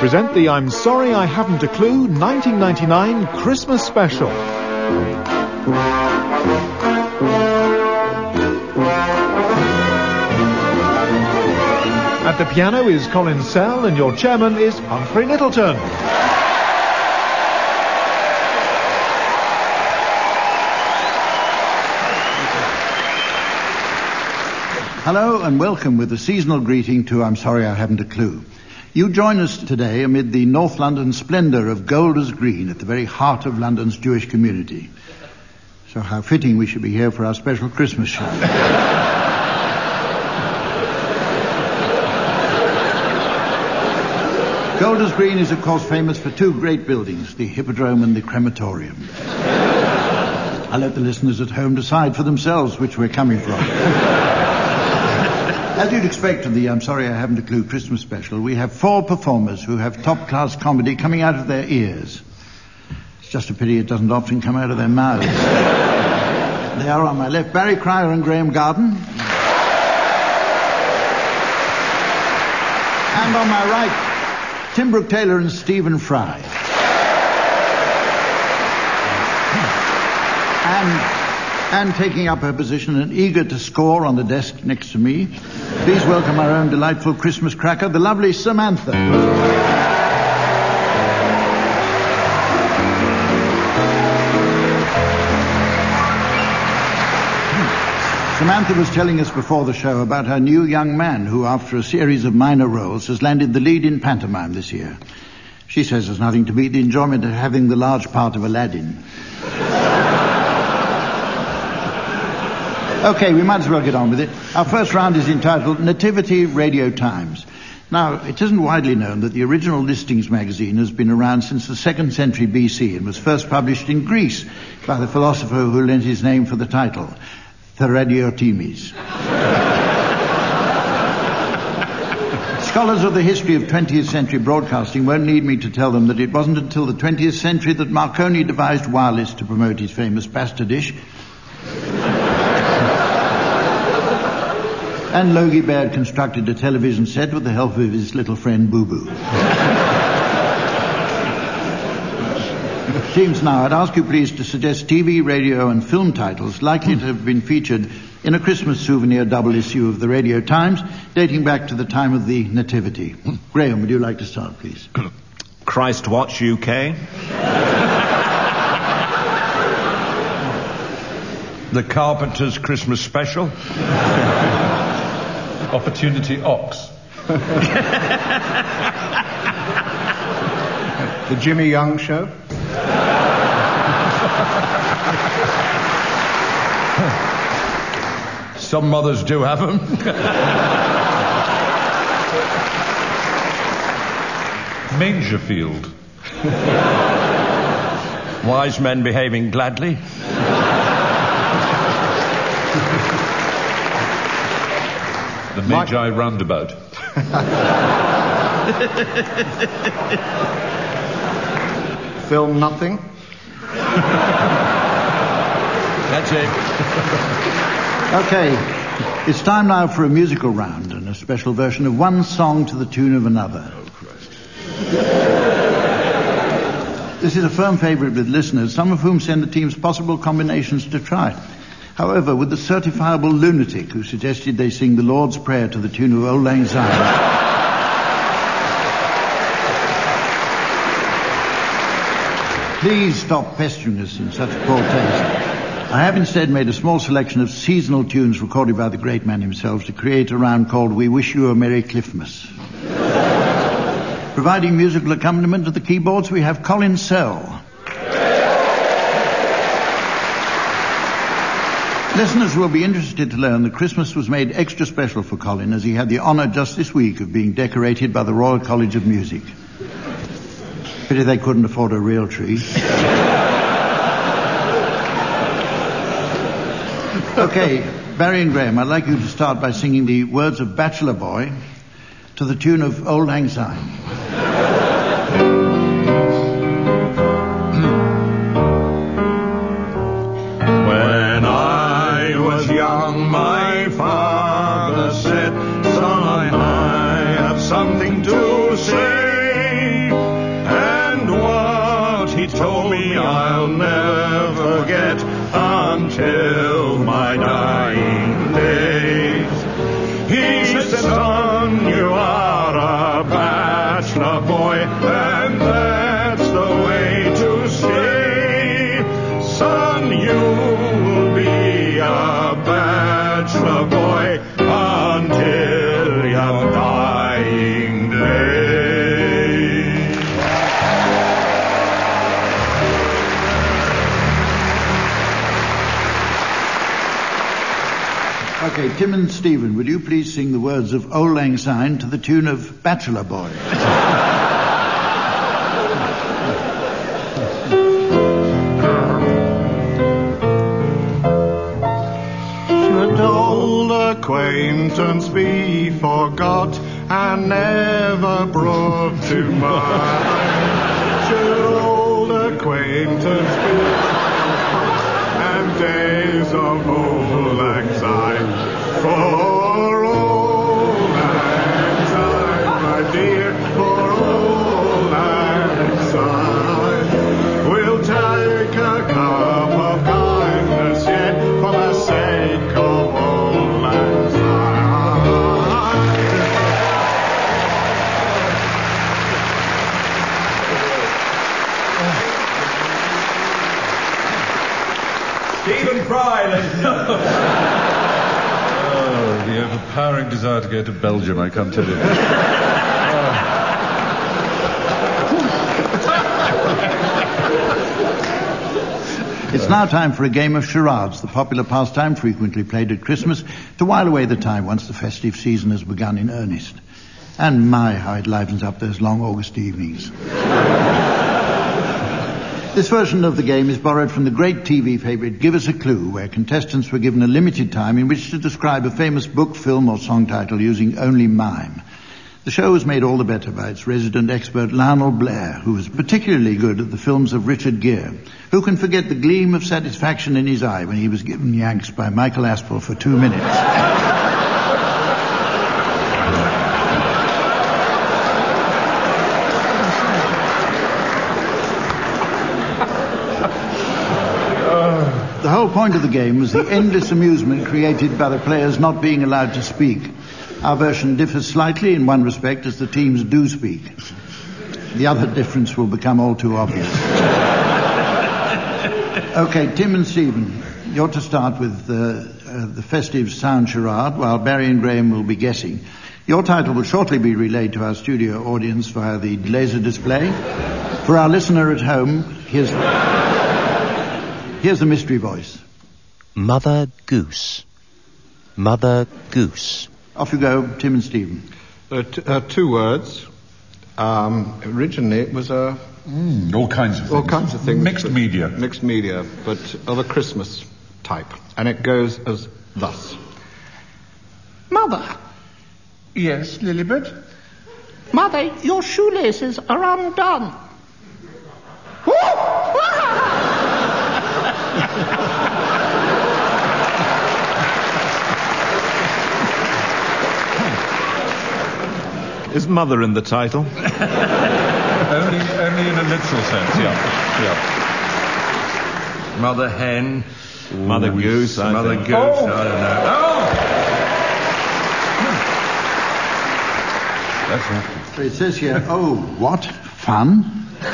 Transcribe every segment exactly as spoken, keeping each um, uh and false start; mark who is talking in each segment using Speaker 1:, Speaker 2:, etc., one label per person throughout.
Speaker 1: present the I'm Sorry I Haven't a Clue nineteen ninety-nine Christmas Special. At the piano is Colin Sell and your chairman is Humphrey Littleton.
Speaker 2: Hello and welcome with a seasonal greeting to I'm Sorry I Haven't a Clue. You join us today amid the North London splendour of Golders Green at the very heart of London's Jewish community. So how fitting we should be here for our special Christmas show. Golders Green is of course famous for two great buildings, the Hippodrome and the Crematorium. I'll let the listeners at home decide for themselves which we're coming from. As you'd expect of the I'm Sorry I Haven't a Clue Christmas special, we have four performers who have top-class comedy coming out of their ears. It's just a pity it doesn't often come out of their mouths. They are on my left, Barry Cryer and Graham Garden. And on my right, Tim Brooke-Taylor and Stephen Fry. And... And taking up her position and eager to score on the desk next to me, please welcome our own delightful Christmas cracker, the lovely Samantha. Samantha was telling us before the show about her new young man who, after a series of minor roles, has landed the lead in pantomime this year. She says there's nothing to beat the enjoyment of having the large part of Aladdin. Okay, we might as well get on with it. Our first round is entitled Nativity Radio Times. Now, it isn't widely known that the original Listings magazine has been around since the second century B C and was first published in Greece by the philosopher who lent his name for the title, Theradiotimes. Scholars of the history of twentieth century broadcasting won't need me to tell them that it wasn't until the twentieth century that Marconi devised wireless to promote his famous pasta dish. And Logie Baird constructed a television set with the help of his little friend Boo Boo. James, now I'd ask you please to suggest T V, radio and film titles likely to have been featured in a Christmas souvenir double issue of the Radio Times dating back to the time of the Nativity. Graham, would you like to start, please?
Speaker 3: Christ Watch U K. The Carpenter's Christmas Special.
Speaker 4: Opportunity Ox.
Speaker 2: The Jimmy Young Show.
Speaker 3: Some mothers do have them.
Speaker 4: Mangerfield.
Speaker 3: Wise men behaving gladly.
Speaker 4: The Magi Mike. Roundabout.
Speaker 2: Film Nothing.
Speaker 3: That's it.
Speaker 2: Okay, it's time now for a musical round and a special version of one song to the tune of another.
Speaker 4: Oh, Christ.
Speaker 2: This is a firm favourite with listeners, some of whom send the team's possible combinations to try. However, with the certifiable lunatic who suggested they sing the Lord's Prayer to the tune of Old Lang Syne. Please stop pestering us in such poor taste. I have instead made a small selection of seasonal tunes recorded by the great man himself to create a round called We Wish You a Merry Cliffmas. Providing musical accompaniment to the keyboards, we have Colin Sell. Listeners will be interested to learn that Christmas was made extra special for Colin as he had the honour just this week of being decorated by the Royal College of Music. Pity they couldn't afford a real tree. Okay, Barry and Graham, I'd like you to start by singing the words of Bachelor Boy to the tune of Old Lang Syne.
Speaker 5: My father said, son, I have something to say.
Speaker 2: Okay, Tim and Stephen, would you please sing the words of Auld Lang Syne to the tune of Bachelor Boy?
Speaker 5: Should old acquaintance be forgot and never brought to mind? Should old acquaintance be and days of Auld Lang Syne for Auld Lang Syne, my dear, for Auld Lang Syne. We'll take a cup of kindness yet for the sake of Auld Lang
Speaker 3: Stephen Fry, ladies and gentlemen.
Speaker 4: Oh, the overpowering desire to go to Belgium, I can't tell you.
Speaker 2: It's now time for a game of charades, the popular pastime frequently played at Christmas to while away the time once the festive season has begun in earnest. And my, how it livens up those long August evenings. This version of the game is borrowed from the great T V favourite Give Us a Clue, where contestants were given a limited time in which to describe a famous book, film or song title using only mime. The show was made all the better by its resident expert Lionel Blair, who was particularly good at the films of Richard Gere. Who can forget the gleam of satisfaction in his eye when he was given Yanks by Michael Aspel for two minutes? The whole point of the game was the endless amusement created by the players not being allowed to speak. Our version differs slightly in one respect, as the teams do speak. The other difference will become all too obvious. Okay, Tim and Stephen, you're to start with uh, uh, the festive sound charade, while Barry and Graham will be guessing. Your title will shortly be relayed to our studio audience via the laser display. For our listener at home, here's... Here's the mystery voice.
Speaker 6: Mother Goose. Mother Goose.
Speaker 2: Off you go, Tim and Stephen.
Speaker 5: Uh, t- uh, two words. Um, originally it was a...
Speaker 4: Mm, all kinds of things.
Speaker 5: All kinds of things.
Speaker 4: Mixed
Speaker 5: but,
Speaker 4: media.
Speaker 5: Mixed media, but of a Christmas type. And it goes as thus. Mother.
Speaker 4: Yes, Lilibet?
Speaker 5: Mother, your shoelaces are undone.
Speaker 7: Is mother in the title?
Speaker 4: only, only in a literal sense, yeah. yeah.
Speaker 3: Mother hen.
Speaker 7: Mother
Speaker 3: Ooh,
Speaker 7: goose, I
Speaker 3: Mother
Speaker 7: think.
Speaker 3: goose,
Speaker 7: Oh.
Speaker 3: I don't know. Oh!
Speaker 4: That's right.
Speaker 2: It says here, oh, what? Fun?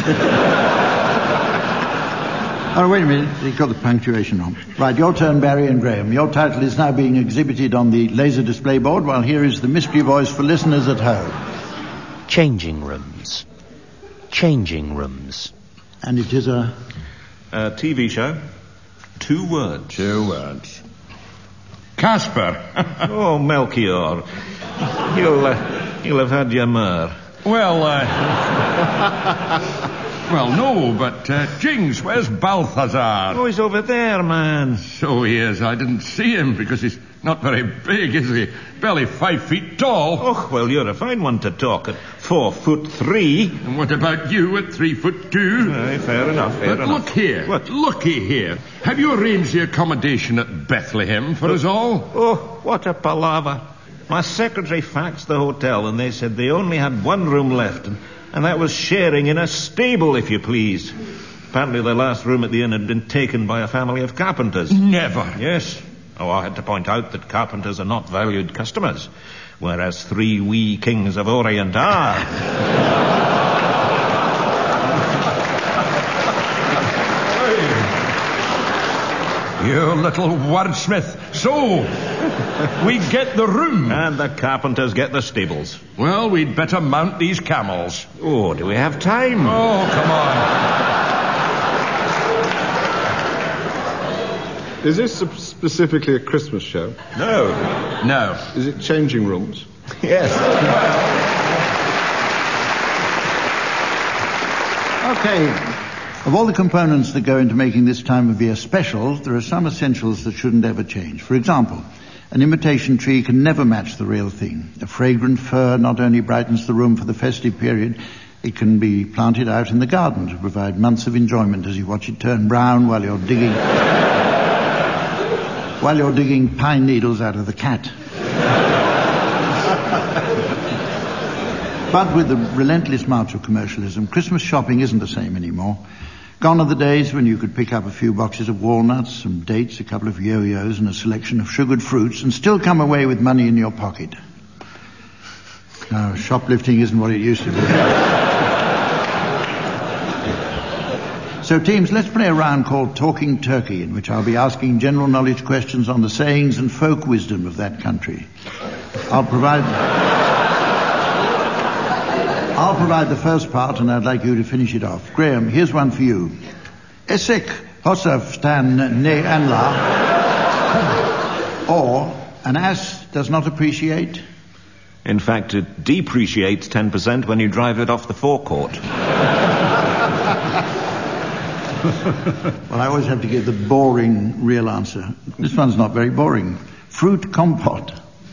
Speaker 2: Oh, wait a minute. You got the punctuation wrong. Right, your turn, Barry and Graham. Your title is now being exhibited on the laser display board, while here is the mystery voice for listeners at home.
Speaker 6: Changing rooms. Changing rooms.
Speaker 2: And it is a...
Speaker 7: A T V show. Two words.
Speaker 3: Two words. Casper.
Speaker 7: Oh, Melchior. You'll, uh, you'll have had your myrrh.
Speaker 3: Well, uh... well, no, but, uh, Jings, where's Balthazar?
Speaker 7: Oh, he's over there, man.
Speaker 3: So he is. I didn't see him because he's not very big, is he? Barely five feet tall.
Speaker 7: Oh, well, you're a fine one to talk at four foot three.
Speaker 3: And what about you at three foot two?
Speaker 7: Aye, fair enough, fair
Speaker 3: But
Speaker 7: enough.
Speaker 3: look here.
Speaker 7: What?
Speaker 3: Looky here. Have you arranged the accommodation at Bethlehem for us all?
Speaker 7: Oh, what a palaver. My secretary faxed the hotel and they said they only had one room left, and, and that was sharing in a stable, if you please. Apparently the last room at the inn had been taken by a family of carpenters.
Speaker 3: Never.
Speaker 7: Yes. Oh, I had to point out that carpenters are not valued customers, whereas three wee kings of Orient are.
Speaker 3: You little wordsmith. So, we get the room.
Speaker 7: And the carpenters get the stables.
Speaker 3: Well, we'd better mount these camels.
Speaker 7: Oh, do we have time?
Speaker 3: Oh, come on.
Speaker 8: Is this specifically a Christmas show?
Speaker 7: No.
Speaker 3: No.
Speaker 8: Is it changing rooms?
Speaker 7: Yes.
Speaker 2: Okay. Of all the components that go into making this time of year special, there are some essentials that shouldn't ever change. For example, an imitation tree can never match the real thing. A fragrant fir not only brightens the room for the festive period, it can be planted out in the garden to provide months of enjoyment as you watch it turn brown while you're digging while you're digging pine needles out of the cat. But with the relentless march of commercialism, Christmas shopping isn't the same anymore. Gone are the days when you could pick up a few boxes of walnuts, some dates, a couple of yo-yos and a selection of sugared fruits and still come away with money in your pocket. No, shoplifting isn't what it used to be. So teams, let's play a round called Talking Turkey, in which I'll be asking general knowledge questions on the sayings and folk wisdom of that country. I'll provide... I'll provide the first part, and I'd like you to finish it off. Graham, here's one for you. Esek hosaf stan ne anla. Or, an ass does not appreciate.
Speaker 7: In fact, it depreciates ten percent when you drive it off the forecourt.
Speaker 2: Well, I always have to give the boring real answer. This one's not very boring. Fruit compote.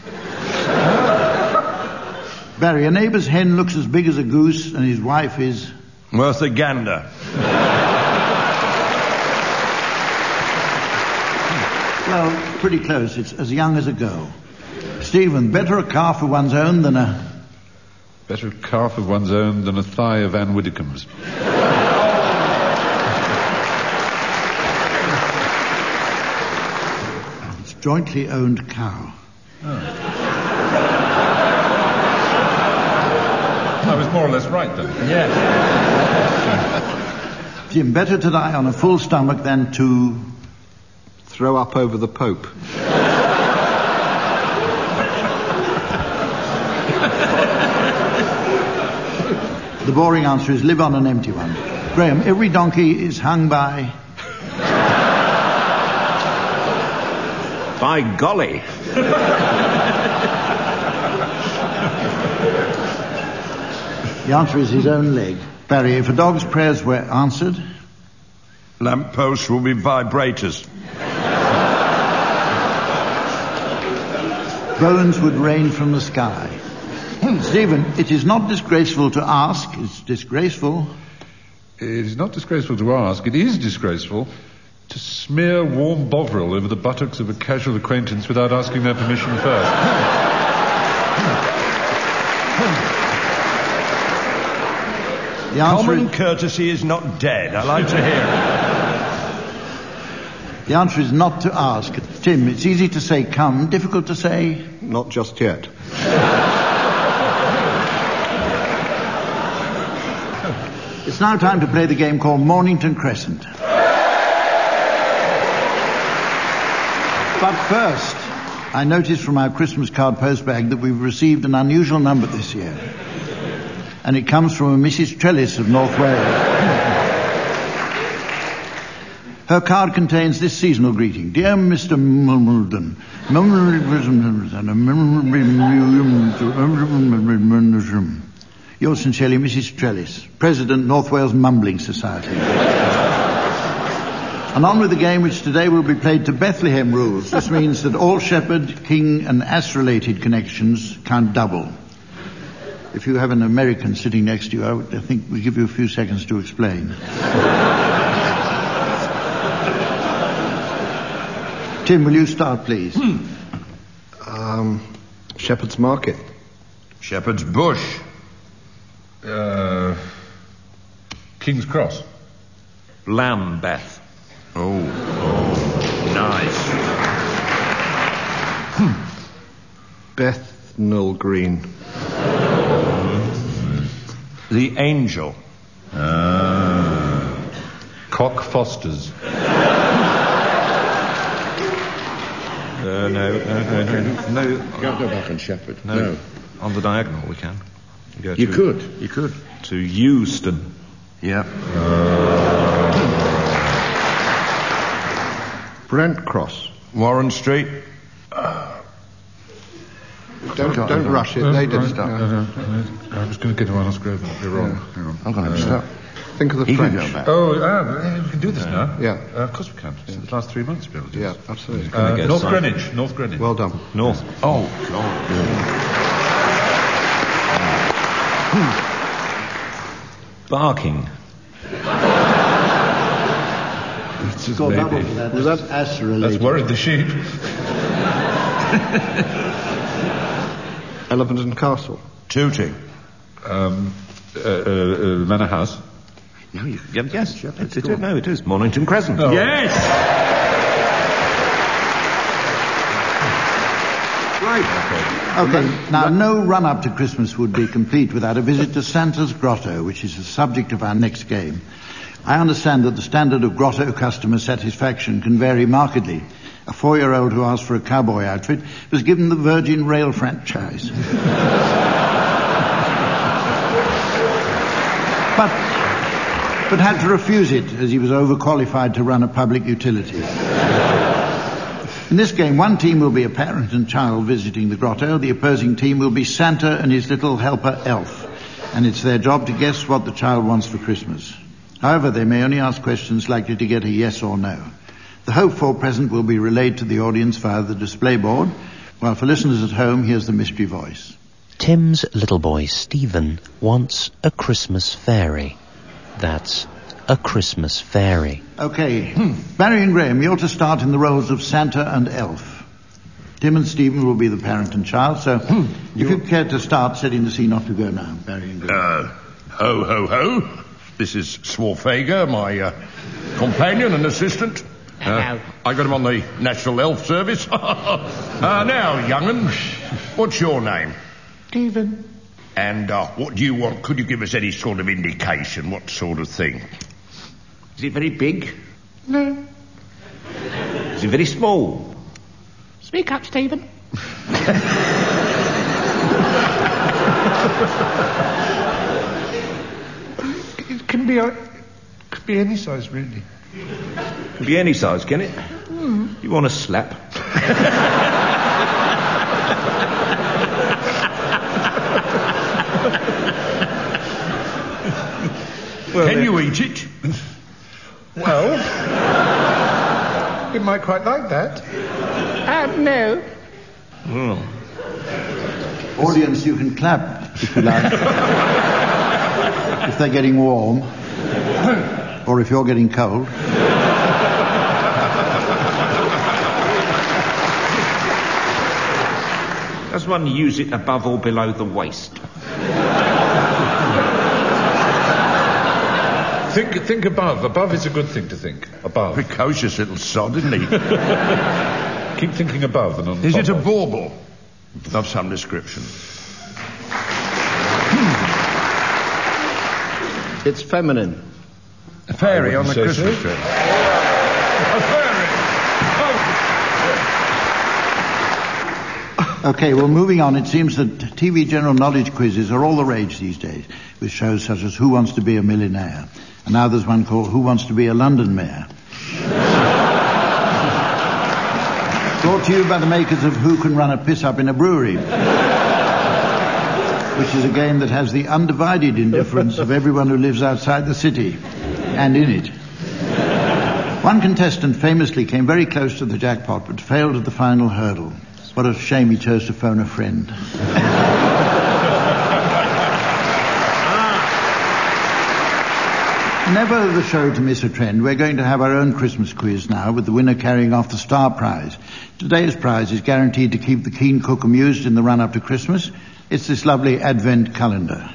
Speaker 2: Barry, a neighbour's hen looks as big as a goose and his wife is...
Speaker 3: Worth a gander.
Speaker 2: Well, pretty close. It's as young as a girl. Stephen, better a calf of one's own than a...
Speaker 4: Better a calf of one's own than a thigh of Anne Widdecombe's.
Speaker 2: It's jointly owned cow.
Speaker 4: Oh. I was more or less right then.
Speaker 3: Yes.
Speaker 2: Jim, better to die on a full stomach than to...
Speaker 8: Throw up over the Pope.
Speaker 2: The boring answer is live on an empty one. Graham, every donkey is hung by...
Speaker 7: By golly.
Speaker 2: The answer is his own leg. Barry, if a dog's prayers were answered...
Speaker 3: Lampposts will be vibrators.
Speaker 2: Bones would rain from the sky. Stephen, it is not disgraceful to ask, it's disgraceful.
Speaker 4: It is not disgraceful to ask, it is disgraceful to smear warm Bovril over the buttocks of a casual acquaintance without asking their permission first.
Speaker 2: The answer
Speaker 3: Common
Speaker 2: is,
Speaker 3: courtesy is not dead. I like to hear it.
Speaker 2: the answer is not to ask. Tim, it's easy to say come, difficult to say...
Speaker 8: Not just yet.
Speaker 2: It's now time to play the game called Mornington Crescent. But first, I noticed from our Christmas card postbag that we've received an unusual number this year. And it comes from a Missus Trellis of North Wales. Her card contains this seasonal greeting. Dear Mister Mumbledon, yours sincerely, Missus Trellis, President, North Wales Mumbling Society. And on with the game, which today will be played to Bethlehem rules. This means that all shepherd, king and ass-related connections count double. If you have an American sitting next to you, I, would, I think we'll give you a few seconds to explain. Tim, will you start, please?
Speaker 8: Hmm. Um, Shepherd's Market.
Speaker 3: Shepherd's Bush.
Speaker 4: Uh, King's Cross.
Speaker 7: Lambeth.
Speaker 3: Oh, oh, nice.
Speaker 8: Hmm. Bethnal Green.
Speaker 7: The Angel.
Speaker 4: Ah. Cock Foster's.
Speaker 7: Uh, no, no, no, no, no.
Speaker 3: You can't go back on Shepherd.
Speaker 7: No.
Speaker 3: No.
Speaker 7: On the diagonal we can. You, go
Speaker 3: You
Speaker 7: to,
Speaker 3: could.
Speaker 7: You could. To Euston.
Speaker 3: Yeah.
Speaker 4: Uh,
Speaker 8: Brent Cross.
Speaker 3: Warren Street.
Speaker 8: Don't, don't rush it. They did stuff.
Speaker 4: No, no, no, no. I was going to get to Arnold's Grove. You're wrong.
Speaker 8: Yeah.
Speaker 4: Hang on.
Speaker 3: I'm going to
Speaker 4: Uh,
Speaker 3: stop.
Speaker 8: Think of the
Speaker 3: He can
Speaker 8: French.
Speaker 3: go back.
Speaker 4: Oh, ah, we can do this now.
Speaker 8: Yeah.
Speaker 4: Uh, of course we can. It's the last three months, we'll do
Speaker 8: Yeah,
Speaker 4: this.
Speaker 8: absolutely.
Speaker 4: Uh,
Speaker 7: get
Speaker 4: North
Speaker 7: signed.
Speaker 4: Greenwich. North Greenwich.
Speaker 8: Well done.
Speaker 7: North.
Speaker 3: Oh, God.
Speaker 7: Barking.
Speaker 4: That's his
Speaker 2: Got
Speaker 4: baby.
Speaker 2: that one for that.
Speaker 8: Was
Speaker 2: That's
Speaker 8: that-
Speaker 2: as related.
Speaker 4: That's worried the sheep.
Speaker 8: Elephant and Castle.
Speaker 3: Tooting.
Speaker 4: Um, uh, uh, uh, Manor House.
Speaker 7: No, you, yeah, yes, it, it, no, it is Mornington Crescent.
Speaker 4: Oh.
Speaker 7: Yes.
Speaker 2: Okay, now no run-up to Christmas would be complete without a visit to Santa's Grotto, which is the subject of our next game. I understand that the standard of Grotto customer satisfaction can vary markedly. A four-year-old who asked for a cowboy outfit was given the Virgin Rail franchise. but, but had to refuse it as he was overqualified to run a public utility. In this game, one team will be a parent and child visiting the grotto. The opposing team will be Santa and his little helper elf. And it's their job to guess what the child wants for Christmas. However, they may only ask questions likely to get a yes or no. The hoped-for present will be relayed to the audience via the display board, while for listeners at home, here's the mystery voice.
Speaker 6: Tim's little boy Stephen wants a Christmas fairy. That's a Christmas fairy.
Speaker 2: Okay, Barry and Graham, you're to start in the roles of Santa and elf. Tim and Stephen will be the parent and child, so if you care to start setting the scene off to go now, Barry and Graham.
Speaker 3: Uh, ho, ho, ho. This is Swarfager, my uh, companion and assistant. Uh, I got him on the National Elf Service. uh, now, young'un, what's your name?
Speaker 8: Stephen.
Speaker 3: And uh, what do you want? Could you give us any sort of indication? What sort of thing?
Speaker 7: Is it very big?
Speaker 8: No.
Speaker 7: Is it very small?
Speaker 9: Speak up, Stephen.
Speaker 4: It can be, a, could be any size, really.
Speaker 7: Could be any size, can it? Mm. You want a slap?
Speaker 3: Well, Can you eat it?
Speaker 4: Well, you might quite like that.
Speaker 9: Um, no.
Speaker 7: Oh.
Speaker 2: Audience, you can clap if you like. If they're getting warm, or if you're getting cold.
Speaker 7: Does one use it above or below the waist?
Speaker 4: Think, think above. Above is a good thing to think. Above.
Speaker 3: Precocious little sod, isn't he?
Speaker 4: Keep thinking above and on
Speaker 3: Is
Speaker 4: top
Speaker 3: it a
Speaker 4: of.
Speaker 3: bauble of some description?
Speaker 8: It's feminine.
Speaker 3: A fairy
Speaker 4: I
Speaker 3: on the
Speaker 4: wouldn't say
Speaker 3: Christmas
Speaker 4: so.
Speaker 3: tree. A fairy! Oh.
Speaker 2: Okay, well, moving on, it seems that T V general knowledge quizzes are all the rage these days, with shows such as Who Wants to Be a Millionaire? And now there's one called Who Wants to Be a London Mayor? Brought to you by the makers of Who Can Run a Piss Up in a Brewery, which is a game that has the undivided indifference of everyone who lives outside the city and in it. One contestant famously came very close to the jackpot but failed at the final hurdle. What a shame he chose to phone a friend. Never the show to miss a trend. We're going to have our own Christmas quiz now, with the winner carrying off the star prize. Today's prize is guaranteed to keep the keen cook amused in the run-up to Christmas. It's this lovely Advent calendar.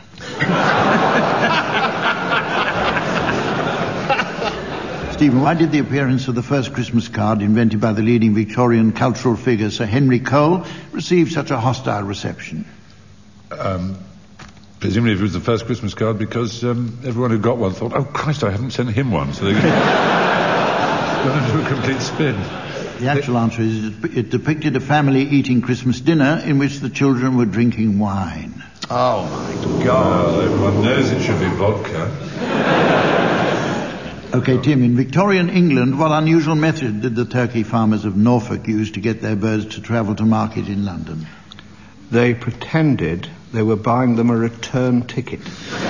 Speaker 2: Stephen, why did the appearance of the first Christmas card invented by the leading Victorian cultural figure, Sir Henry Cole, receive such a hostile reception?
Speaker 4: Um, presumably it was the first Christmas card because um, everyone who got one thought, oh, Christ, I haven't sent him one. So they got into a complete spin.
Speaker 2: The actual answer is it depicted a family eating Christmas dinner in which the children were drinking wine.
Speaker 3: Oh, my God.
Speaker 4: Well, everyone knows it should be vodka.
Speaker 2: Okay, Tim, in Victorian England, what unusual method did the turkey farmers of Norfolk use to get their birds to travel to market in London?
Speaker 5: They pretended they were buying them a return ticket.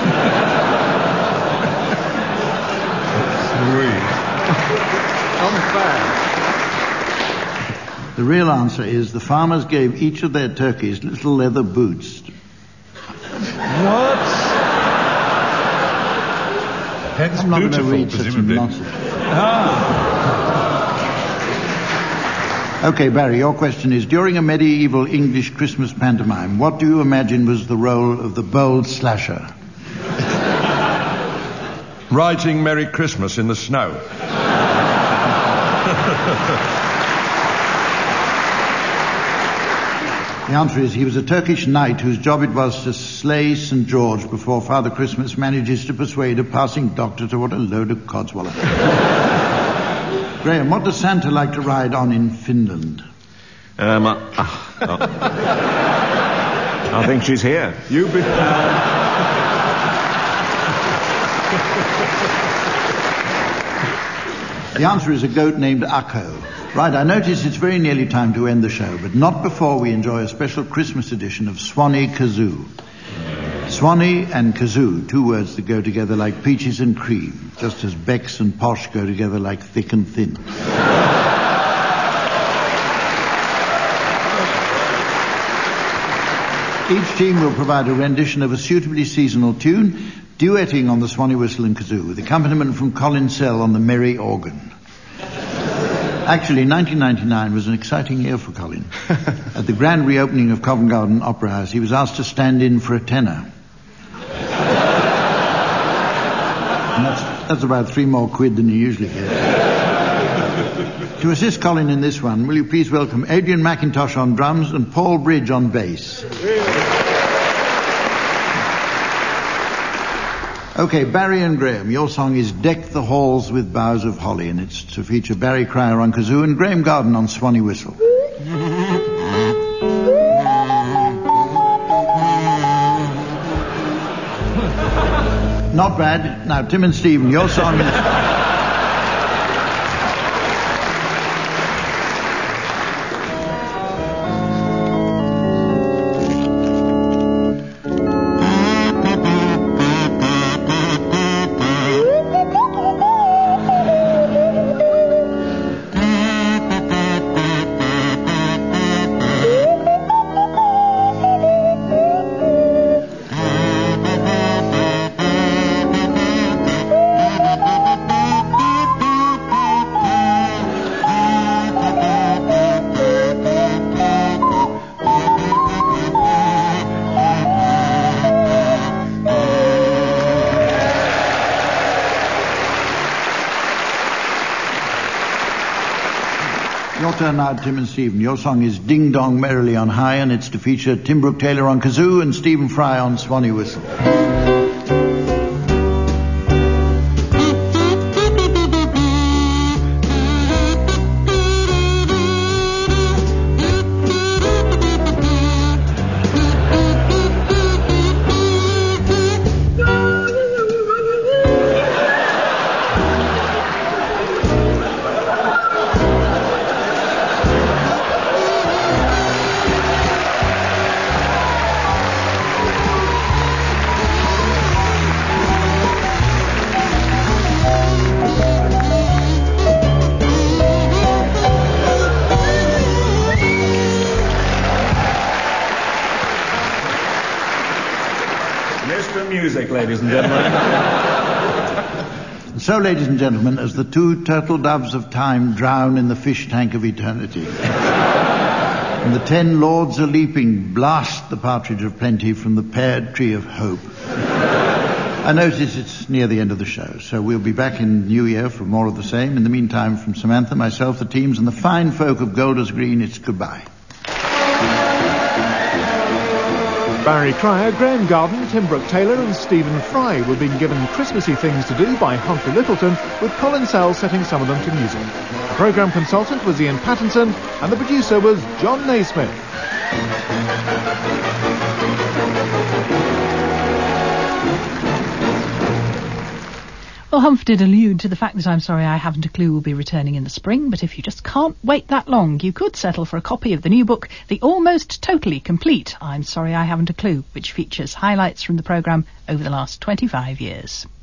Speaker 2: The real answer is the farmers gave each of their turkeys little leather boots.
Speaker 4: What? Hence
Speaker 2: I'm not going to
Speaker 4: beautiful,
Speaker 2: read such
Speaker 4: presumably.
Speaker 2: nonsense. Okay, Barry, your question is, during a medieval English Christmas pantomime, what do you imagine was the role of the bold slasher?
Speaker 3: Writing Merry Christmas in the snow.
Speaker 2: The answer is he was a Turkish knight whose job it was to slay Saint George before Father Christmas manages to persuade a passing doctor to what a load of codswallop. Graham, what does Santa like to ride on in Finland?
Speaker 7: Um, uh, uh, uh, I think she's here. You be...
Speaker 2: The answer is a goat named Akko. Right, I notice it's very nearly time to end the show, but not before we enjoy a special Christmas edition of Swanee Kazoo. Swanee and kazoo, two words that go together like peaches and cream, just as Bex and posh go together like thick and thin. Each team will provide a rendition of a suitably seasonal tune, duetting on the Swanee whistle and kazoo, with accompaniment from Colin Sell on the merry organ. Actually, nineteen ninety-nine was an exciting year for Colin. At the grand reopening of Covent Garden Opera House, he was asked to stand in for a tenor. And that's, that's about three more quid than you usually get. To assist Colin in this one, will you please welcome Adrian McIntosh on drums and Paul Bridge on bass. Okay, Barry and Graham, your song is Deck the Halls with Boughs of Holly, and it's to feature Barry Cryer on kazoo and Graham Garden on Swanee whistle. Not bad. Now, Tim and Stephen, your song is... Your turn now, Tim and Stephen. Your song is Ding Dong Merrily on High, and it's to feature Tim Brooke Taylor on kazoo and Stephen Fry on Swanee whistle.
Speaker 7: Mister Music, ladies and gentlemen.
Speaker 2: So, ladies and gentlemen, as the two turtle doves of time drown in the fish tank of eternity, and the ten lords a leaping blast the partridge of plenty from the peared tree of hope, I notice it's near the end of the show, so we'll be back in New Year for more of the same. In the meantime, from Samantha, myself, the teams, and the fine folk of Golders Green, it's goodbye.
Speaker 1: Barry Cryer, Graham Garden, Tim Brooke Taylor and Stephen Fry were being given Christmassy things to do by Humphrey Littleton, with Colin Sell setting some of them to music. The programme consultant was Ian Pattinson, and the producer was John Naismith.
Speaker 10: Well, Humph did allude to the fact that I'm Sorry I Haven't a Clue will be returning in the spring, but if you just can't wait that long, you could settle for a copy of the new book, The Almost Totally Complete I'm Sorry I Haven't a Clue, which features highlights from the programme over the last twenty-five years.